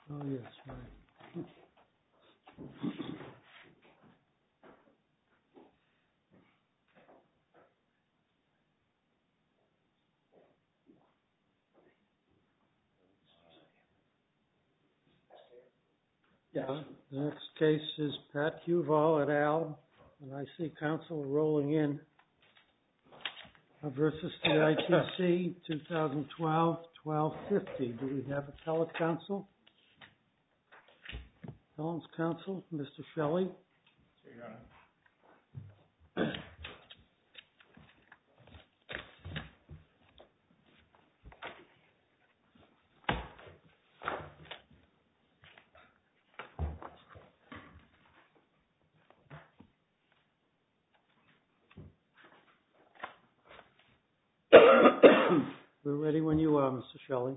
Oh, yes, right. Yeah, the next case is Pat Huval et al., and I see counsel rolling in versus the ITC 2012-1250. Do we have appellate counsel? Appellant's counsel, Mr. Shelley. Sure, Your Honor. We're ready when you are, Mr. Shelley.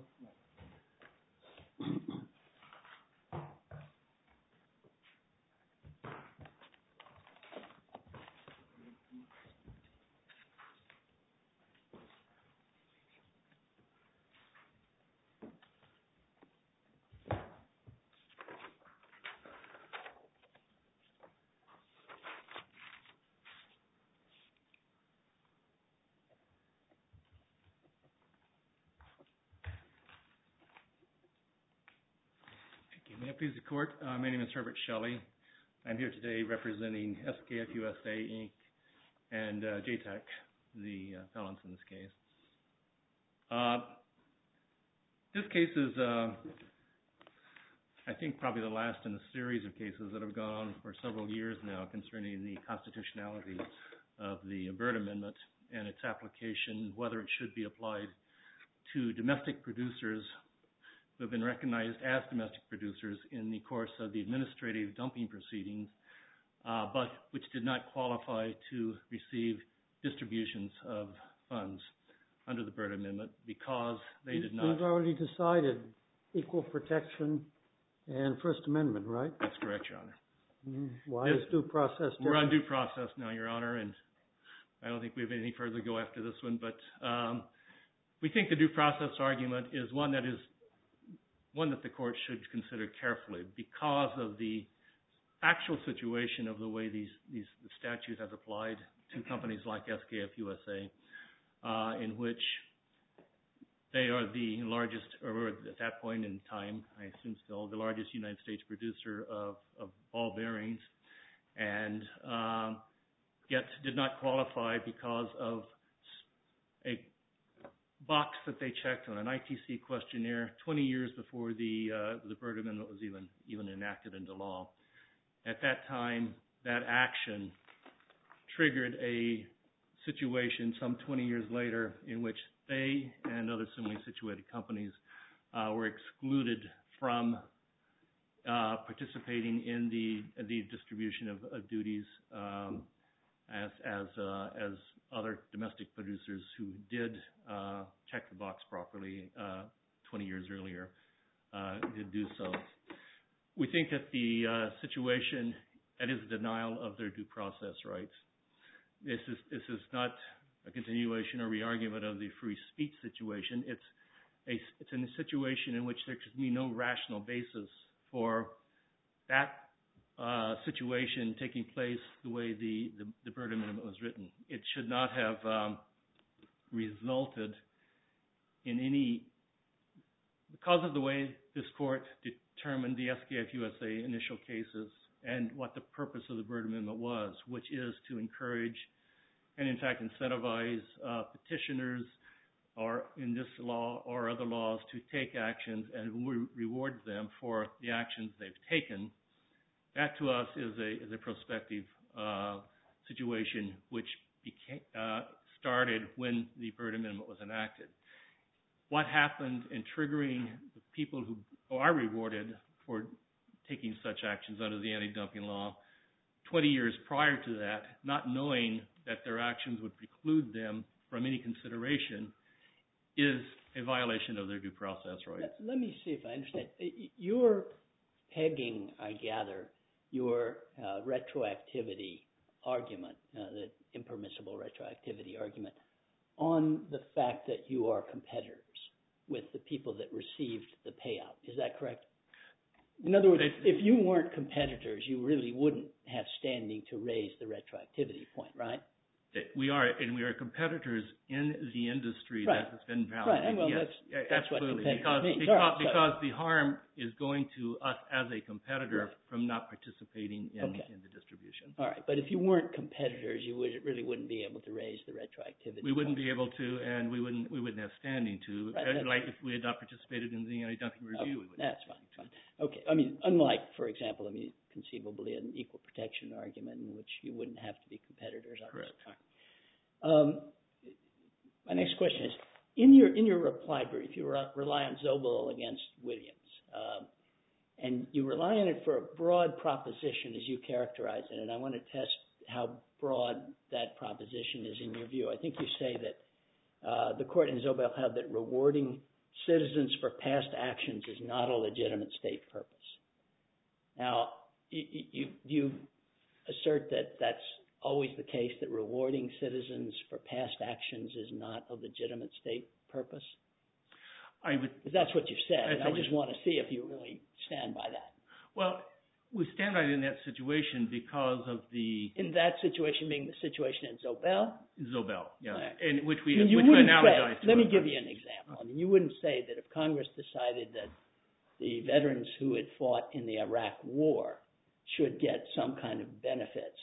May it please the Court, my name is Herbert Shelley. I'm here today representing SKF USA, Inc. and JTAC, the appellants in this case. This case is, I think, probably the last in a series of cases that have gone on for several years now concerning the constitutionality of the Byrd Amendment and its application, whether it should be applied to domestic producers who have been recognized as domestic producers in the course of the administrative dumping proceedings, but which did not qualify to receive distributions of funds under the Byrd Amendment because they did not... We've already decided equal protection and First Amendment, right? That's correct, Your Honor. Why is due process different? We're on due process now, Your Honor, and I don't think we have any further to go after this one, but we think the due process argument is one that the Court should consider carefully because of the actual situation of the way the statute has applied to companies like SKF USA, in which they are the largest, or at that point in time, I assume still, the largest United States producer of ball bearings, and yet did not qualify because of a box that they checked on an ITC questionnaire 20 years before the Byrd Amendment was even enacted into law. At that time, that action triggered a situation some 20 years later in which they and other similarly situated companies were excluded from participating in the distribution of duties as other domestic producers who did check the box properly 20 years earlier did do so. We think that the situation, that is a denial of their due process rights. This is not a continuation or re-argument of the free speech situation. It's in a situation in which there could be no rational basis for that situation taking place the way the Byrd Amendment was written. It should not have resulted in any, because of the way this Court determined the SKF USA initial cases and what the purpose of the Byrd Amendment was, which is to encourage and in fact incentivize petitioners or in this law or other laws to take actions and reward them for the actions they've taken. That to us is a prospective situation which started when the Byrd Amendment was enacted. What happened in triggering the people who are rewarded for taking such actions under the anti-dumping law 20 years prior to that, not knowing that their actions would preclude them from any consideration, is a violation of their due process rights. Let me see if I understand. You're pegging, I gather, your retroactivity argument, the impermissible retroactivity argument, on the fact that you are competitors with the people that received the payout. Is that correct? In other words, if you weren't competitors, you really wouldn't have standing to raise the retroactivity point, right? We are competitors in the industry that has been validated. Right. Well, yes, that's absolutely. What means. Because the harm is going to us as a competitor from not participating in the distribution. All right. But if you weren't competitors, you really wouldn't be able to raise the retroactivity. We wouldn't be able to, and we wouldn't have standing to. Right. Like if we had not participated in the anti-dumping review, we wouldn't. That's fine. Okay. I mean, unlike, for example, conceivably an equal protection argument in which you wouldn't have to be competitors. Correct. My next question is, in your reply brief, you rely on Zobel against Williams, and you rely on it for a broad proposition as you characterize it, and I want to test how broad that proposition is in your view. I think you say that the court in Zobel held that rewarding citizens for past actions is not a legitimate state purpose. Now, you assert that that's always the case, that rewarding citizens for past actions is not a legitimate state purpose? That's what you said, and I just want to see if you really stand by that. Well, we stand by it in that situation because of the... In that situation being the situation in Zobel? Zobel, yeah, right. And which we analogize to. Let me give you an example. I mean, you wouldn't say that if Congress decided that the veterans who had fought in the Iraq War should get some kind of benefits,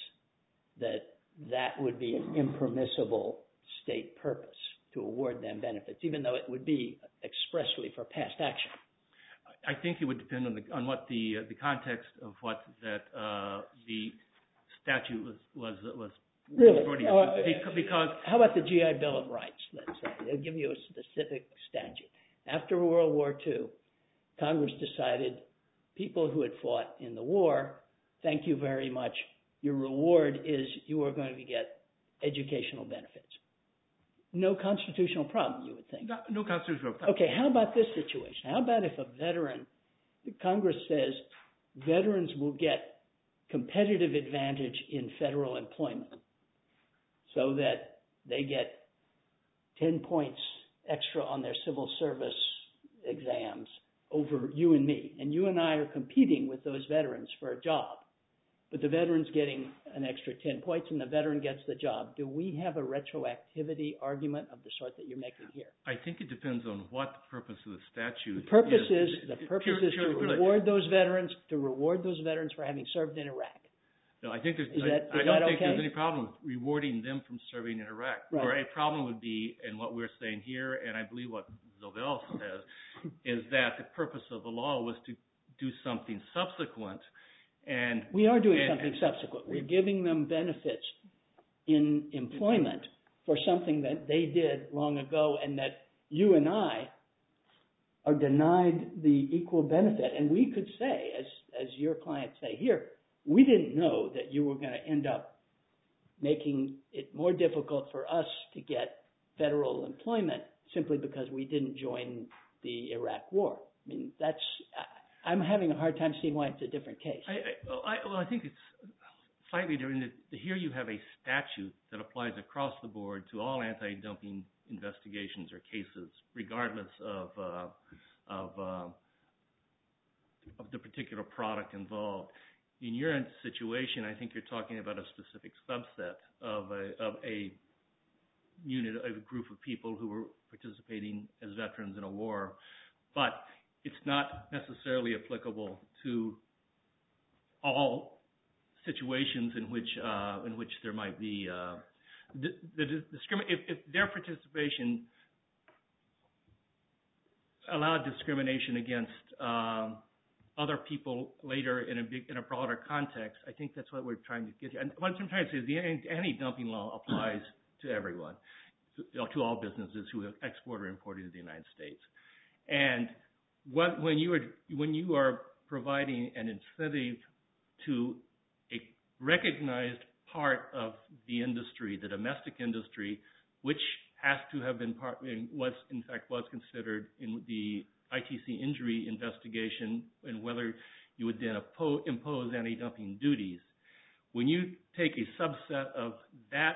that would be an impermissible state purpose to award them benefits, even though it would be expressly for past action. I think it would depend on what the context of what that the statute was. Really? Because how about the GI Bill of Rights? Let's say they'll give you a specific statute. After World War II, Congress decided people who had fought in the war, thank you very much. Your reward is you are going to get educational benefits. No constitutional problem, you would think. No constitutional problem. Okay, how about this situation? How about if a veteran, Congress says veterans will get competitive advantage in federal employment so that they get 10 points extra on their civil service exams over you and me. And you and I are competing with those veterans for a job. But the veteran's getting an extra 10 points and the veteran gets the job. Do we have a retroactivity argument of the sort that you're making here? I think it depends on what the purpose of the statute is. The purpose is to reward those veterans for having served in Iraq. No, I think I don't think there's any problem with rewarding them from serving in Iraq. Right. Or a problem would be, and what we're saying here, and I believe what Zobel says, is that the purpose of the law was to do something subsequent. And we are doing something subsequent. We're giving them benefits in employment for something that they did long ago and that you and I are denied the equal benefit. And we could say, as your clients say here, we didn't know that you were going to end up making it more difficult for us to get federal employment simply because we didn't join the Iraq War. I mean, I'm having a hard time seeing why it's a different case. I think it's slightly different. Here you have a statute that applies across the board to all anti-dumping investigations or cases, regardless of the particular product involved. In your situation, I think you're talking about a specific subset of a unit, a group of people who were participating as veterans in a war, but it's not necessarily applicable to all situations in which there might be if their participation allowed discrimination against other people later in a broader context. I think that's what we're trying to get. And what I'm trying to say is the anti-dumping law applies to everyone, to all businesses who export or import into the United States. And when you are providing an incentive to a recognized part of the industry, the domestic industry, which has to have been was considered in the ITC injury investigation, and whether you would then impose anti-dumping duties. When you take a subset of that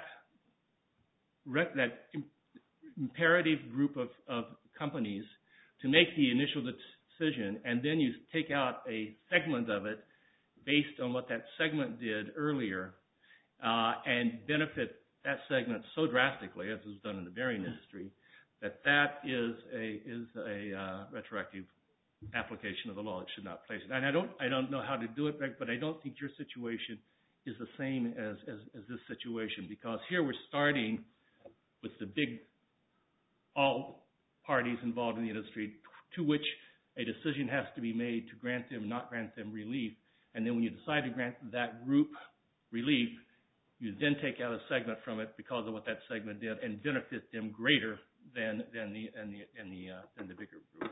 imperative group of companies to make the initial decision, and then you take out a segment of it based on what that segment did earlier, and benefit that segment so drastically, as was done in the bearing industry, that is a retroactive application of the law. It should not place it. And I don't know how to do it, but I don't think your situation is the same as this situation, because here we're starting with the big, all parties involved in the industry, to which a decision has to be made to grant them, not grant them relief. And then when you decide to grant that group relief, you then take out a segment from it because of what that segment did and benefit them greater than the bigger group.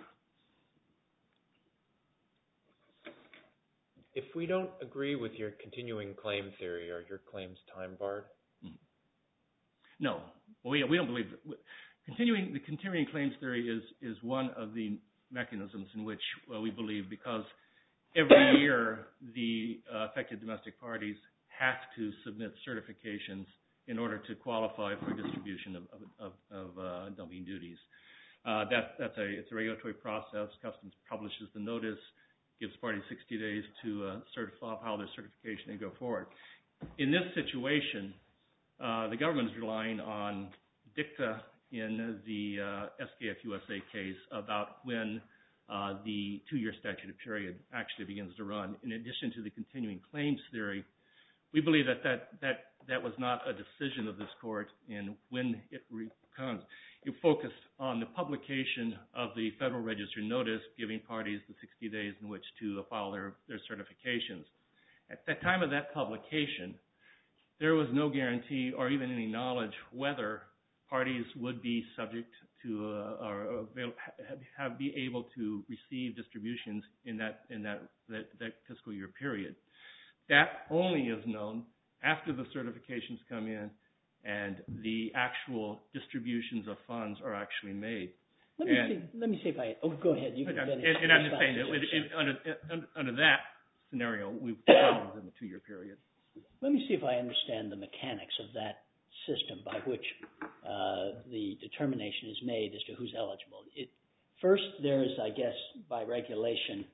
If we don't agree with your continuing claim theory, are your claims time barred? No, well, we don't believe that. The continuing claims theory is one of the mechanisms in which we believe, because every year the affected domestic parties have to submit certifications in order to qualify for distribution of dumping duties. It's a regulatory process. Customs publishes the notice, gives parties 60 days to certify, file their certification, and go forward. In this situation, the government is relying on dicta in the SKF USA case about when the 2-year statute period actually begins to run. In addition to the continuing claims theory, we believe that was not a decision of this court in when it comes. It focused on the publication of the Federal Register notice, giving parties the 60 days in which to file their certifications. At the time of that publication, there was no guarantee or even any knowledge whether parties would be subject to or be able to receive distributions in that fiscal year period. That only is known after the certifications come in and the actual distributions of funds are actually made. Let me see if I... Oh, go ahead. You can finish. And I'm just saying that under that scenario, we've filed within the 2-year period. Let me see if I understand the mechanics of that system by which the determination is made as to who's eligible. First, there is, I guess, by regulation,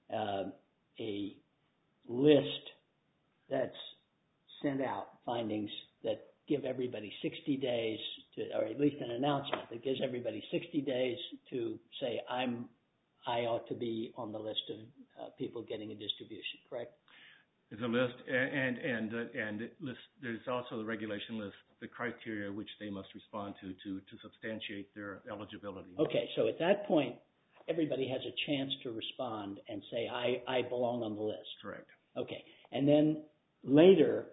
a list that's sent out, findings that give everybody 60 days, or at least an announcement that gives everybody 60 days to say, I ought to be on the list of people getting a distribution, correct? There's a list, and there's also the regulation list, the criteria which they must respond to substantiate their eligibility. Okay, so at that point, everybody has a chance to respond and say, I belong on the list. Correct. Okay, and then later,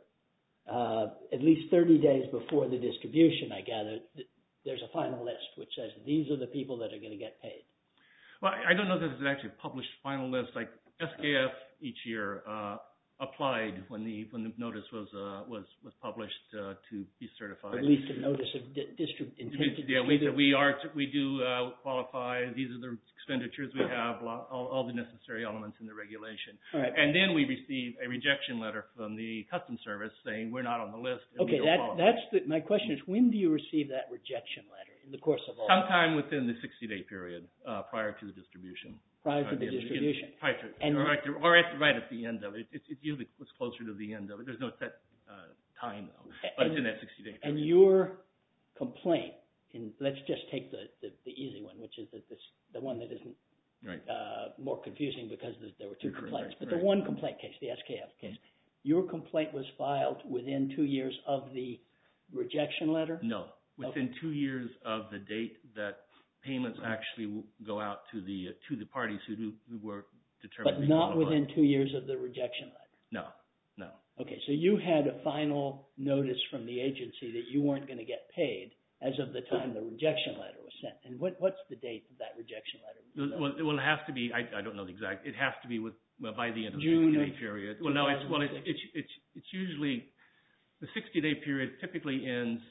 at least 30 days before the distribution, I gather, there's a final list which says these are the people that are going to get paid. Well, I don't know that it's actually a published final list. Like SKF each year applied when the notice was published to be certified. At least a notice of intent to distribute. Yeah, we do qualify. These are the expenditures we have, all the necessary elements in the regulation. Right. And then we receive a rejection letter from the Customs Service saying we're not on the list. Okay, my question is, when do you receive that rejection letter in the course of all? Sometime within the 60-day period prior to the distribution. Prior to the distribution. Right at the end of it. It usually was closer to the end of it. There's no set time, though, but it's in that 60-day period. And your complaint, let's just take the easy one, which is the one that isn't more confusing because there were two complaints. But the one complaint case, the SKF case, your complaint was filed within 2 years of the rejection letter? No, within 2 years of the date that payments actually go out to the parties who were determined. But not within 2 years of the rejection letter? No. Okay, so you had a final notice from the agency that you weren't going to get paid as of the time the rejection letter was sent. And what's the date of that rejection letter? Well, it has to be. I don't know the exact. It has to be by the end of the June 60-day period. Well, no. It's usually the 60-day period typically ends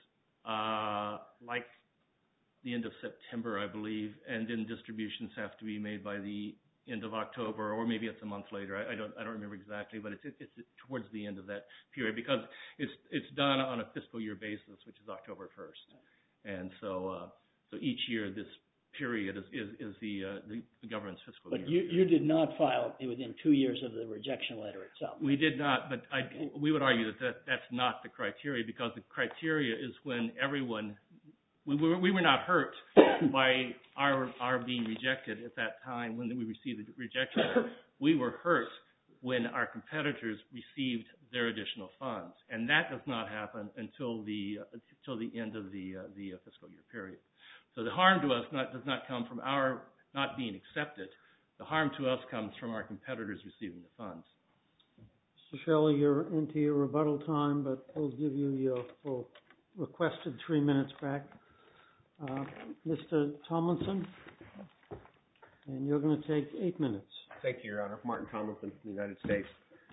like the end of September, I believe, and then distributions have to be made by the end of October, or maybe it's a month later. I don't remember exactly, but it's towards the end of that period because it's done on a fiscal year basis, which is October 1st, and so each year this period is the government's fiscal year. But you did not file within 2 years of the rejection letter itself. We did not, but we would argue that's not the criteria, because the criteria is when everyone we were not hurt by our being rejected at that time when we received the rejection letter. We were hurt when our competitors received their additional funds, and that does not happen until the end of the fiscal year period. So the harm to us does not come from our not being accepted. The harm to us comes from our competitors receiving the funds. Mr. Shelley, you're into your rebuttal time, but we'll give you your full requested 3 minutes back. Mr. Tomlinson, and you're going to take 8 minutes. Thank you, Your Honor. Martin Tomlinson from the United States.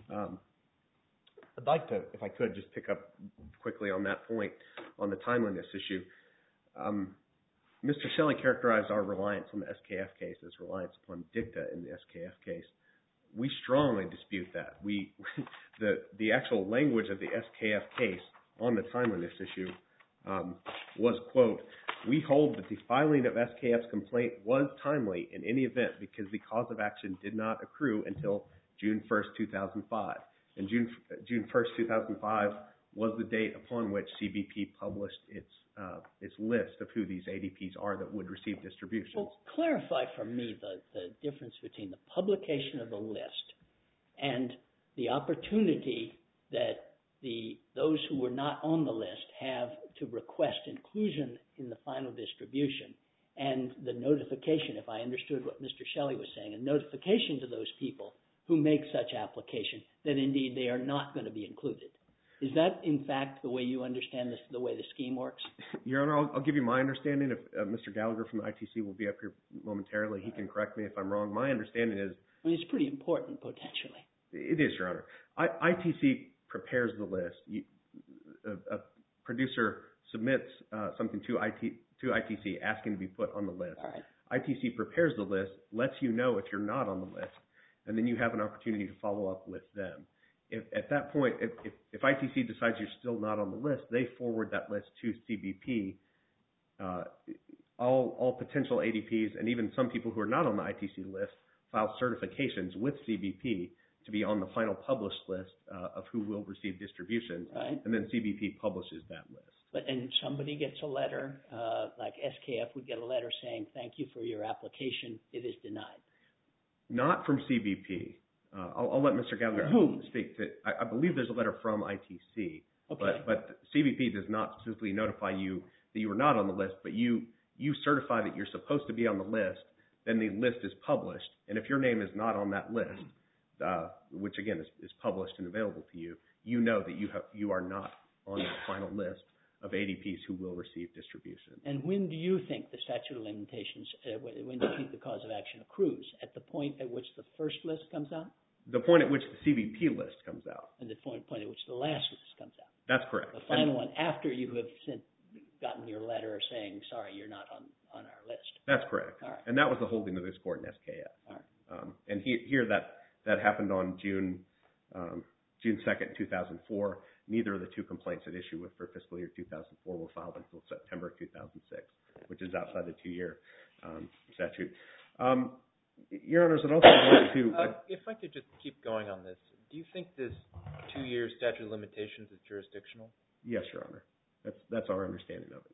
I'd like to, if I could, just pick up quickly on that point on the timeliness issue. Mr. Shelley characterized our reliance on the SKF case as reliance upon dicta in the SKF case. We strongly dispute that. The actual language of the SKF case on the timeliness issue was, quote, "We hold that the filing of SKF's complaint was timely in any event because the cause of action did not accrue until June 1st, 2005. And June 1st, 2005 was the date upon which CBP published its list of who these ADPs are that would receive distributions." Well, clarify for me the difference between the publication of the list and the opportunity that those who were not on the list have to request inclusion in the final distribution, and the notification, if I understood what Mr. Shelley was saying, a notification to those people who make such application that indeed they are not going to be included. Is that, in fact, the way you understand this, the way the scheme works? Your Honor, I'll give you my understanding. If Mr. Gallagher from the ITC will be up here momentarily, he can correct me if I'm wrong. My understanding is... I mean, it's pretty important, potentially. It is, Your Honor. ITC prepares the list. A producer submits something to ITC asking to be put on the list. All right. ITC prepares the list, lets you know if you're not on the list, and then you have an opportunity to follow up with them. At that point, if ITC decides you're still not on the list, they forward that list to CBP. All potential ADPs and even some people who are not on the ITC list file certifications with CBP to be on the final published list of who will receive distributions, right. And then CBP publishes that list. And somebody gets a letter, like SKF would get a letter saying, "Thank you for your application. It is denied." Not from CBP. I'll let Mr. Gallagher speak. I believe there's a letter from ITC, okay. but CBP does not specifically notify you that you are not on the list, but you certify that you're supposed to be on the list, then the list is published, and if your name is not on that list, which again is published and available to you, you know that you are not on that final list of ADPs who will receive distribution. And when do you think the statute of limitations, when do you think the cause of action accrues? At the point at which the first list comes out? The point at which the CBP list comes out. And the point at which the last list comes out? That's correct. The final one, after you have gotten your letter saying, "Sorry, you're not on our list." That's correct. All right. And that was the holding of this court in SKF. All right. And here that happened on June 2nd, 2004. Neither of the two complaints at issue for fiscal year 2004 were filed until September 2006, which is outside the 2-year statute. Your Honors, I'd also like to... if I could just keep going on this, do you think this 2-year statute of limitations is jurisdictional? Yes, Your Honor. That's our understanding of it.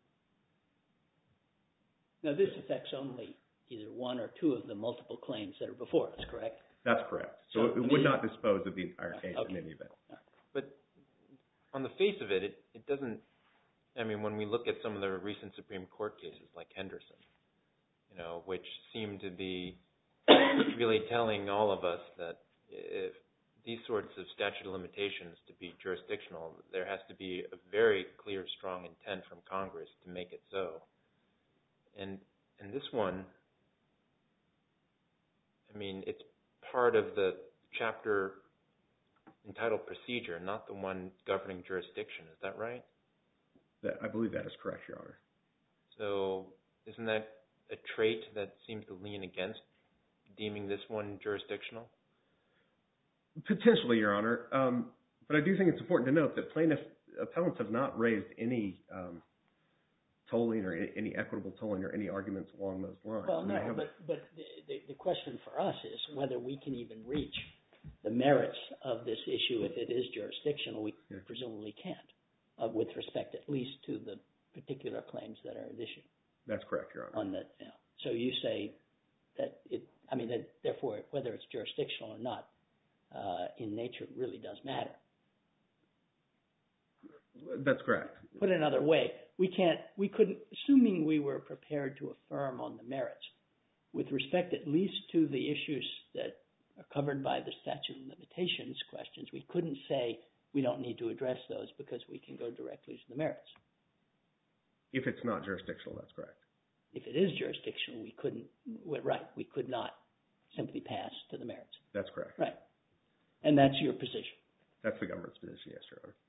Now, this affects only either one or two of the multiple claims that are before us, correct? That's correct. So it would not dispose of the entire case in any event. But on the face of it, it doesn't... I mean, when we look at some of the recent Supreme Court cases like Henderson, which seem to be really telling all of us that if these sorts of statute of limitations to be jurisdictional, there has to be a very clear, strong intent from Congress to make it so. And this one, I mean, it's part of the chapter entitled procedure, not the one governing jurisdiction. Is that right? I believe that is correct, Your Honor. So isn't that a trait that seems to lean against deeming this one jurisdictional? Potentially, Your Honor. But I do think it's important to note that plaintiff appellants have not raised any tolling or any equitable tolling or any arguments along those lines. Well, no, but the question for us is whether we can even reach the merits of this issue. If it is jurisdictional, we presumably can't, with respect at least to the particular claims that are at issue. That's correct, Your Honor. So you say that that therefore, whether it's jurisdictional or not, in nature really does matter. That's correct. Put another way, we couldn't, assuming we were prepared to affirm on the merits, with respect at least to the issues that are covered by the statute of limitations questions, we couldn't say we don't need to address those because we can go directly to the merits. If it's not jurisdictional, that's correct. If it is jurisdictional, we could not simply pass to the merits. That's correct. Right. And that's your position. That's the government's position, yes, Your Honor.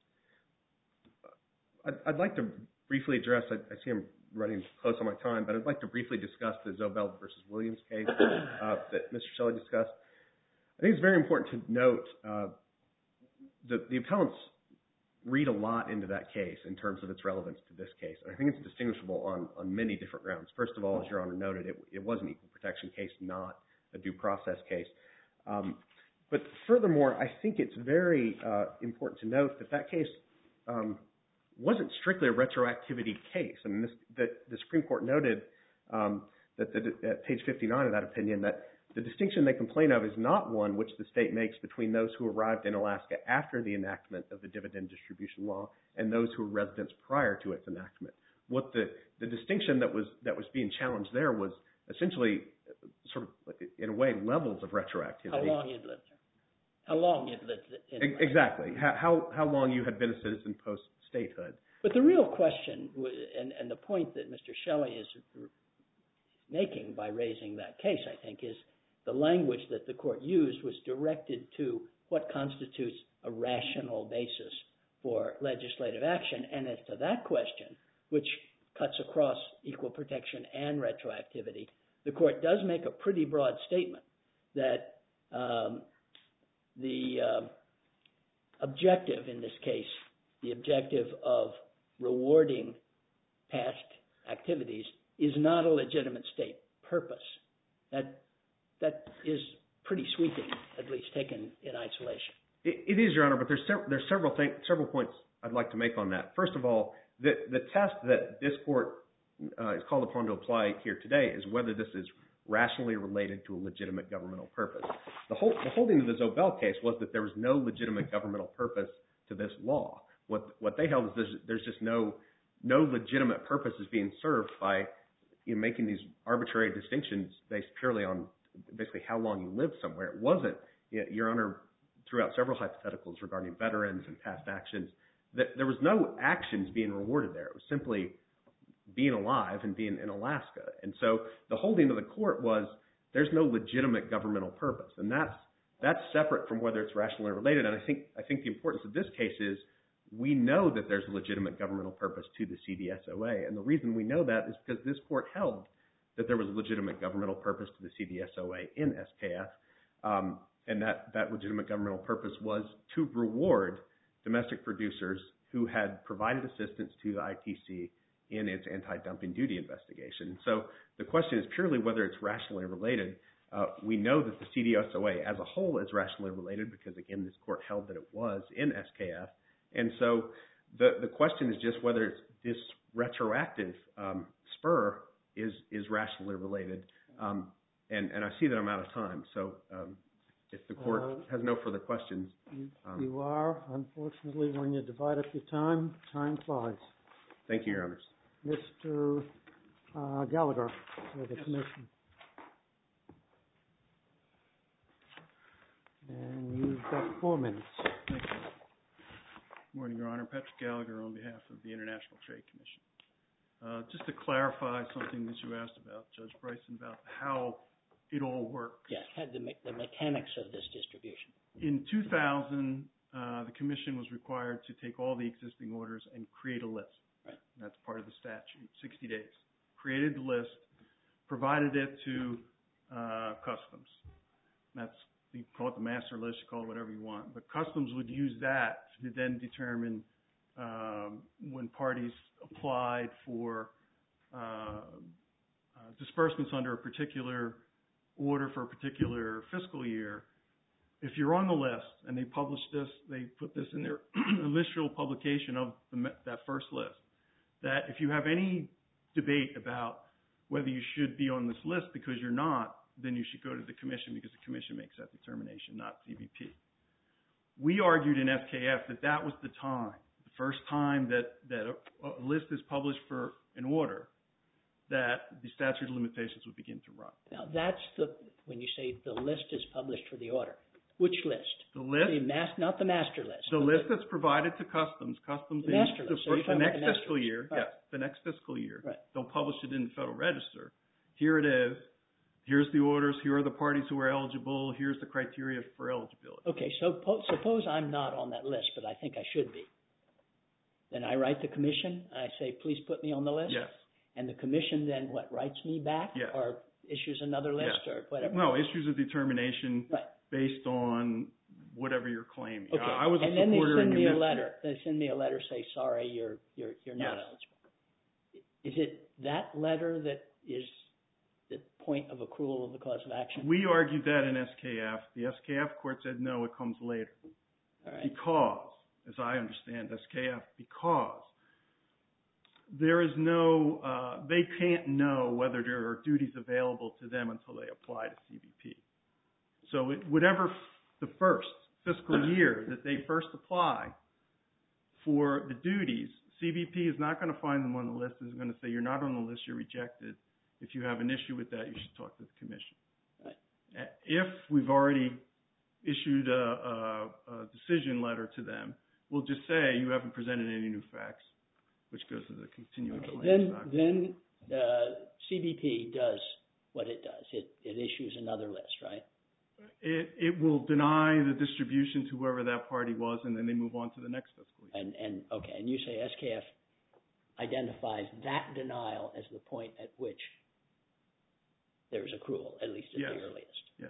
I'd like to briefly address, I see I'm running close on my time, but I'd like to briefly discuss the Zobel versus Williams case that Mr. Shelley discussed. I think it's very important to note that the appellants read a lot into that case in terms of its relevance to this case. And I think it's distinguishable on many different grounds. First of all, as Your Honor noted, it was an equal protection case, not a due process case. But furthermore, I think it's very important to note that case wasn't strictly a retroactivity case. I mean, the Supreme Court noted that at page 59 of that opinion that the distinction they complain of is not one which the state makes between those who arrived in Alaska after the enactment of the dividend distribution law and those who were residents prior to its enactment. What the distinction that was being challenged there was essentially sort of, in a way, levels of retroactivity. How long you'd lived there. How long you'd lived in Exactly. How long you had been a citizen post-statehood. But the real question, and the point that Mr. Shelley is making by raising that case, I think, is the language that the court used was directed to what constitutes a rational basis for legislative action. And as to that question, which cuts across equal protection and retroactivity, the court does make a pretty broad statement that the objective in this case, the objective of rewarding past activities, is not a legitimate state purpose. That is pretty sweeping, at least taken in isolation. It is, Your Honor, but there's several points I'd like to make on that. First of all, the test that this court is called upon to apply here today is whether this is rationally related to a legitimate governmental purpose. The holding of the Zobel case was that there was no legitimate governmental purpose to this law. What they held is there's just no legitimate purpose is being served by making these arbitrary distinctions based purely on basically how long you lived somewhere. It wasn't, Your Honor, throughout several hypotheticals regarding veterans and past actions, that there was no actions being rewarded there. It was simply being alive and being in Alaska. And so the holding of the court was there's no legitimate governmental purpose. And that's separate from whether it's rationally related. And I think the importance of this case is we know that there's a legitimate governmental purpose to the CDSOA. And the reason we know that is because this court held that there was a legitimate governmental purpose to the CDSOA in SKF. And that legitimate governmental purpose was to reward domestic producers who had provided assistance to the ITC in its anti-dumping duty investigation. So the question is purely whether it's rationally related. We know that the CDSOA as a whole is rationally related because, again, this court held that it was in SKF. And so the question is just whether it's this retroactive spur is rationally related. And I see that I'm out of time. So if the court has no further questions. You are. Unfortunately, when you divide up your time flies. Thank you, Your Honors. Mr. Gallagher for the commission. And you've got 4 minutes. Thank you. Good morning, Your Honor. Patrick Gallagher on behalf of the International Trade Commission. Just to clarify something that you asked about, Judge Bryson, about how it all works. Yes, the mechanics of this distribution. In 2000, the commission was required to take all the existing orders and create a list. Right. That's part of the statute, 60 days. Created the list, provided it to customs. You call it the master list, you call it whatever you want. But customs would use that to then determine when parties applied for disbursements under a particular order for a particular fiscal year, if you're on the list and they publish this, they put this in their initial publication of that first list, that if you have any debate about whether you should be on this list because you're not, then you should go to the commission because the commission makes that determination, not CBP. We argued in SKF that that was the time, the first time that a list is published for an order, that the statute of limitations would begin to run. Now that's when you say the list is published for the order, which list? The list? Not the master list. The list that's provided to Customs the master list. The next fiscal year, right. Yes, the next fiscal year, right. They'll publish it in the Federal Register. Here it is. Here's the orders. Here are the parties who are eligible. Here's the criteria for eligibility. Okay, so suppose I'm not on that list, but I think I should be. Then I write the commission. I say, please put me on the list. Yes. And the commission then what, writes me back? Yes. Or issues another list or whatever? No, issues a determination right. based on whatever you're claiming. Okay. I was a and then they supporter send me a in letter. They send me a letter, say, sorry, you're not Yes. eligible. Is it that letter that is the point of accrual of the cause of action? We argued that in SKF. The SKF court said, no, it comes later. All right. Because, as I understand SKF, because there is no, they can't know whether there are duties available to them until they apply to CBP. So whatever the first fiscal year that they first apply for the duties, CBP is not going to find them on the list. It's going to say, you're not on the list, you're rejected. If you have an issue with that, you should talk to the commission. Right. If we've already issued a decision letter to them, we'll just say you haven't presented any new facts, which goes to the continuing claims document. Then CBP does what it does. It issues another list, right? It will deny the distribution to whoever that party was, and then they move on to the next fiscal year. And you say SKF identifies that denial as the point at which there's accrual, at least at the earliest. Yes.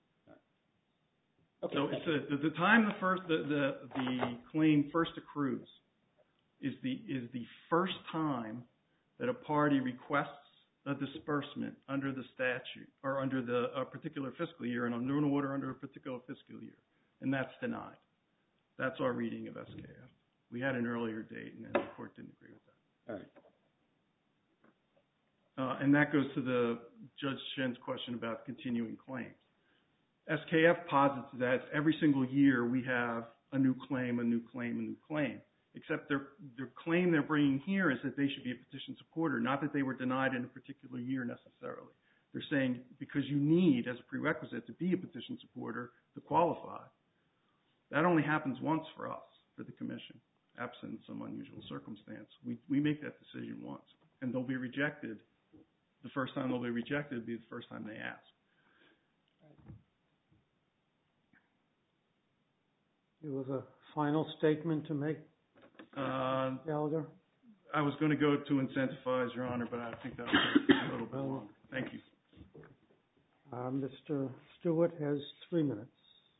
Okay. So it's the time the claim first accrues is the first time that a party requests a disbursement under the statute or under a particular fiscal year and under an order under a particular fiscal year, and that's denied. That's our reading of SKF. We had an earlier date, and then the court didn't agree with that. All right. And that goes to the Judge Shen's question about continuing claims. SKF posits that every single year we have a new claim, a new claim, a new claim, except their claim they're bringing here is that they should be a petition supporter, not that they were denied in a particular year necessarily. They're saying because you need, as a prerequisite, to be a petition supporter to qualify. That only happens once for us, for the commission, absent some unusual circumstance. We make that decision once, and they'll be rejected. The first time they'll be rejected will be the first time they ask. You have a final statement to make, Gallagher? I was going to go to incentivize, Your Honor, but I think that was a little bit long. Thank you. Mr. Stewart has 3 minutes.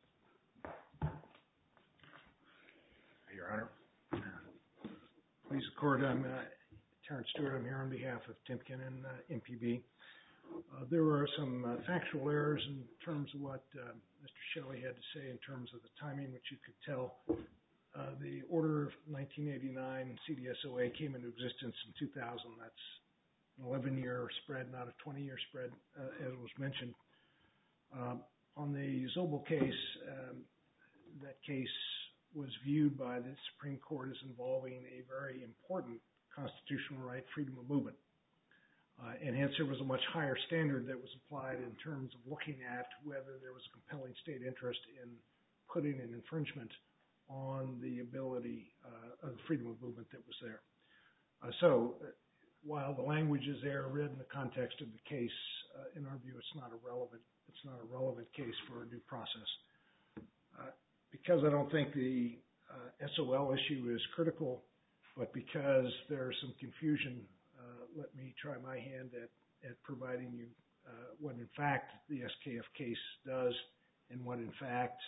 Your Honor. Please accord, I'm Terrence Stewart. I'm here on behalf of Timken and MPB. There were some factual errors in terms of what Mr. Shelley had to say in terms of the timing, which you could tell. The order of 1989 CDSOA came into existence in 2000. That's an 11-year spread, not a 20-year spread, as was mentioned. On the Zobel case, that case was viewed by the Supreme Court as involving a very important constitutional right, freedom of movement. And hence there was a much higher standard that was applied in terms of looking at whether there was a compelling state interest in putting an infringement on the ability of the freedom of movement that was there. So while the language is there read in the context of the case, in our view it's not a relevant case for a due process. Because I don't think the SOL issue is critical, but because there's some confusion, let me try my hand at providing you what in fact the SKF case does and what in fact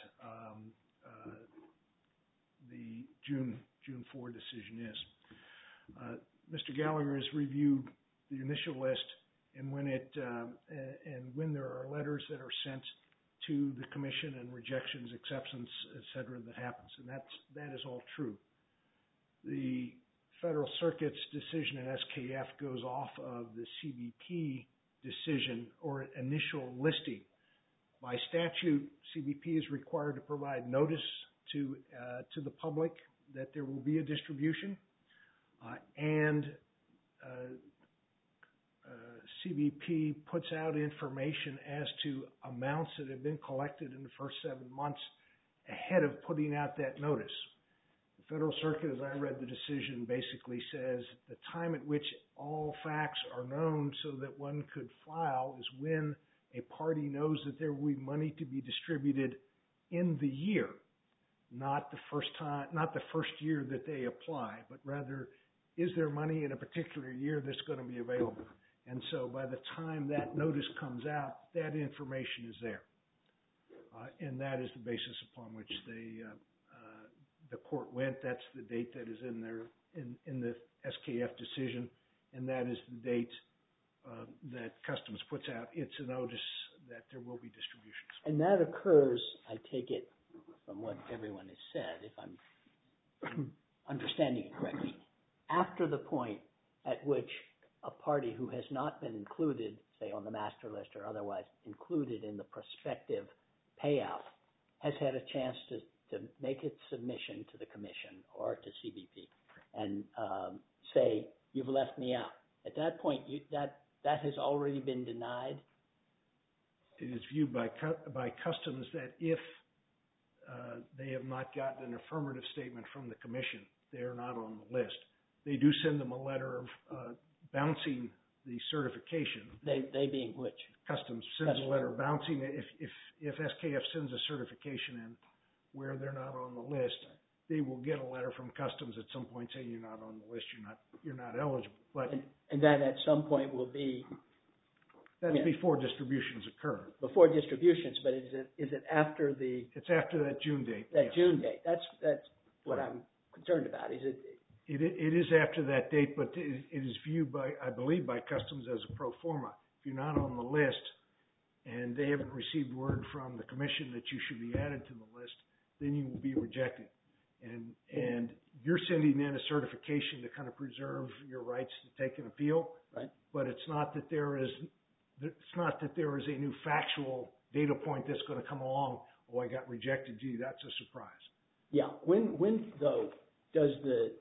the June 4 decision is. Mr. Gallagher has reviewed the initial list, and when there are letters that are sent to the commission and rejections, acceptance, etc., that happens, and that is all true. The Federal Circuit's decision in SKF goes off of the CBP decision or initial listing. By statute, CBP is required to provide notice to the public that there will be a distribution, and CBP puts out information as to amounts that have been collected in the first 7 months ahead of putting out that notice. The Federal Circuit, as I read the decision, basically says the time at which all facts are known so that one could file is when a party knows that there will be money to be distributed in the year, not the first year that they apply, but rather, is there money in a particular year that's going to be available? And so by the time that notice comes out, that information is there. And that is the basis upon which the court went. That's the date that is in the SKF decision, and that is the date that Customs puts out its notice that there will be distributions. And that occurs, I take it from what everyone has said, if I'm understanding it correctly, after the point at which a party who has not been included, say on the master list or otherwise, included in the prospective payout, has had a chance to make its submission to the commission or to CBP and say, you've left me out. At that point, that has already been denied? It is viewed by Customs that if they have not gotten an affirmative statement from the commission, they are not on the list. They do send them a letter of bouncing the certification. They being which? Customs sends a letter bouncing. If SKF sends a certification in where they're not on the list, they will get a letter from Customs at some point saying you're not on the list, you're not eligible. But and that at some point will be? That's before distributions occur. Before distributions, but is it after the? It's after that June date. That yes. June date. That's what I'm concerned about. Is it? It is after that date, but it is viewed by, I believe, by Customs as a pro forma. If you're not on the list and they haven't received word from the commission that you should be added to the list, then you will be rejected. And you're sending in a certification to kind of preserve your rights to take an appeal. Right. But it's not that there is a new factual data point that's going to come along. Oh, I got rejected. Gee, that's a surprise. Yeah. When though does the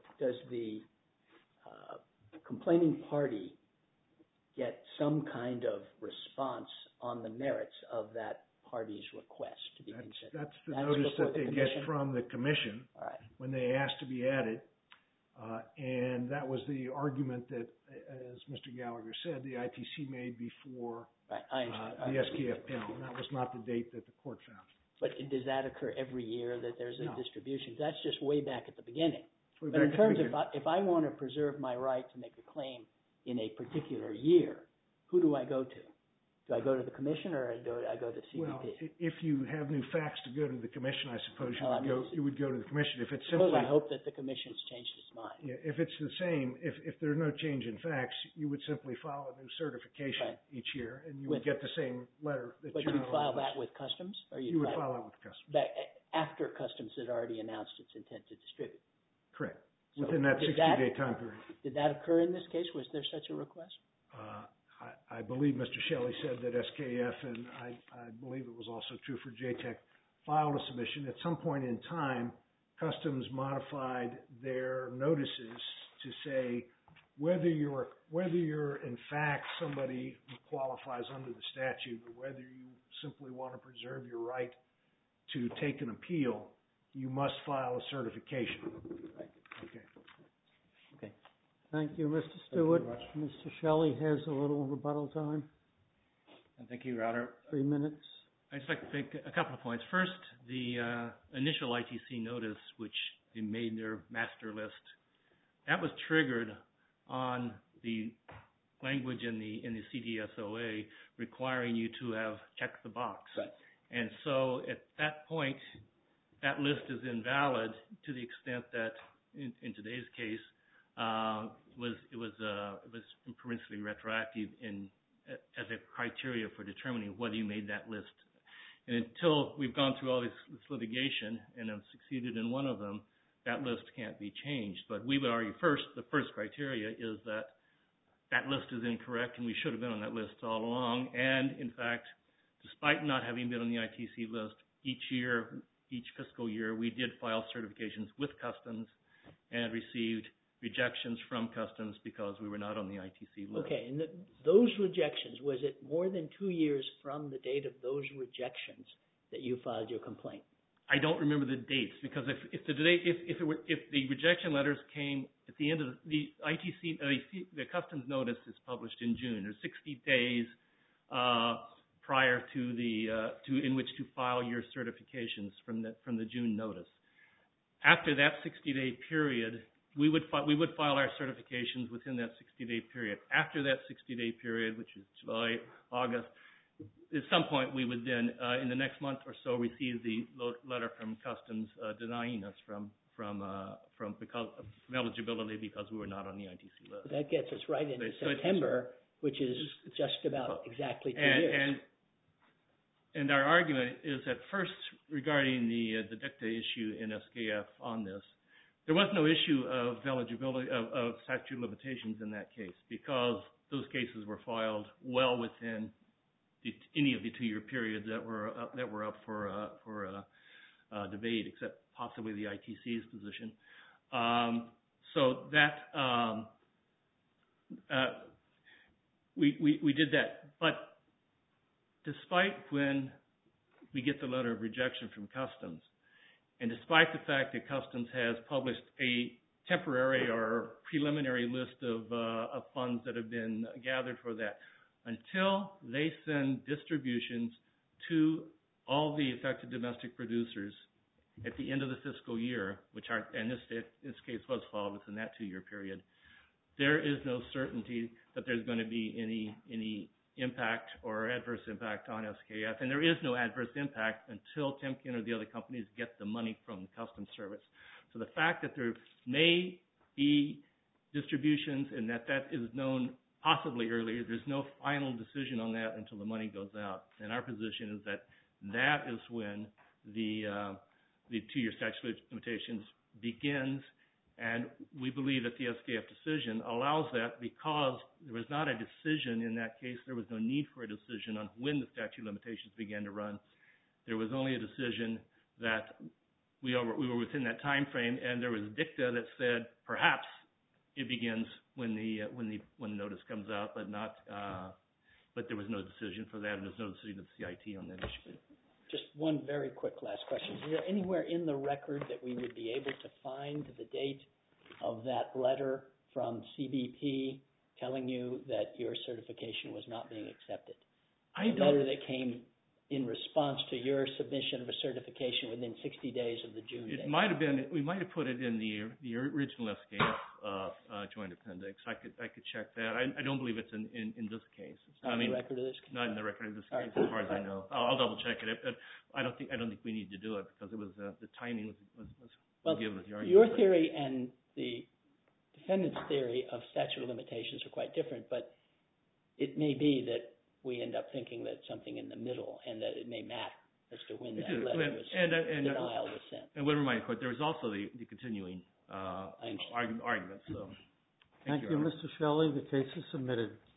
complaining party get some kind of response on the merits of that party's request to be considered? That's the notice that they get from the commission when they ask to be added. And that was the argument that, as Mr. Gallagher said, the ITC made before the SKF panel. And that was not the date that the court found. But does that occur every year that there's a distribution? That's just way back at the beginning. But in terms of if I want to preserve my right to make a claim in a particular year, who do I go to? Do I go to the commission or do I go to CBP? Well, if you have new facts to go to the commission, I suppose you would go to the commission. If it's simply, I hope that the commission's changed its mind. Yeah, if it's the same, if there's no change in facts, you would simply file a new certification each year, and you would get the same letter. But you'd file that with Customs? Or you would file that with Customs. After Customs had already announced its intent to distribute? Correct. Within that 60-day time period. Did that occur in this case? Was there such a request? I believe Mr. Shelley said that SKF, and I believe it was also true for JTEC, filed a submission. At some point in time, Customs modified their notices to say whether you're in fact somebody who qualifies under the statute or whether you simply want to preserve your right to take an appeal, you must file a certification. Right. Okay. Thank you, Mr. Stewart. Mr. Shelley has a little rebuttal time. Thank you, Your Honor. 3 minutes. I'd just like to make a couple of points. First, the initial ITC notice, which they made their master list, that was triggered on the language in the CDSOA requiring you to have checked the box. Right. And so at that point, that list is invalid to the extent that, in today's case, was impermissibly retroactive as a criteria for determining whether you made that list. And until we've gone through all this litigation and have succeeded in one of them, that list can't be changed. But we would argue the first criteria is that list is incorrect and we should have been on that list all along. And in fact, despite not having been on the ITC list, each fiscal year, we did file certifications with Customs and received rejections from Customs because we were not on the ITC list. Okay, and those rejections, was it more than 2 years from the date of those rejections that you filed your complaint? I don't remember the dates because if the rejection letters came at the end of the ITC, the Customs notice is published in June. There's 60 days prior to in which to file your certifications from the June notice. After that 60-day period, we would file our certifications within that 60-day period. After that 60-day period, which is July, August, at some point we would then, in the next month or so, receive the letter from Customs denying us from eligibility because we were not on the ITC list. That gets us right into September, which is just about exactly 2 years. And our argument is that first, regarding the dicta issue in SKF on this, there was no issue of eligibility of statute of limitations in that case because those cases were filed well within any of the 2-year periods that were up for debate, except possibly the ITC's position. So that we did that, but despite when we get the letter of rejection from Customs, and despite the fact that Customs has published a temporary or preliminary list of funds that have been gathered for that, until they send distributions to all the affected domestic producers at the end of the fiscal year, which in this case was filed within that 2-year period, there is no certainty that there's going to be any impact or adverse impact on SKF, and there is no adverse impact until Timken or the other companies get the money from the Customs Service. So the fact that there may be distributions and that is known possibly earlier, there's no final decision on that until the money goes out. And our position is that is when the 2-year statute of limitations begins. And we believe that the SKF decision allows that because there was not a decision in that case. There was no need for a decision on when the statute of limitations began to run. There was only a decision that we were within that time frame, and there was dicta that said perhaps it begins when the notice comes out, but there was no decision for that, and there's no decision of the CIT on that issue. Just one very quick last question. Is there anywhere in the record that we would be able to find the date of that letter from CBP telling you that your certification was not being accepted? A letter that came in response to your submission of a certification within 60 days of the June date. It might have been. We might have put it in the original SKF joint appendix. I could check that. I don't believe it's in this case. It's not in the record of this case? Not in the record of this case, as far as I know. I'll double check it. But I don't think we need to do it because it was the timing was given with the argument. Your theory and the defendant's theory of statute of limitations are quite different, but it may be that we end up thinking that something in the middle and that it may matter as to when that letter was denial was sent. And would remind the court, there was also the continuing argument. So, thank you, Mr. Shelley. The case is submitted.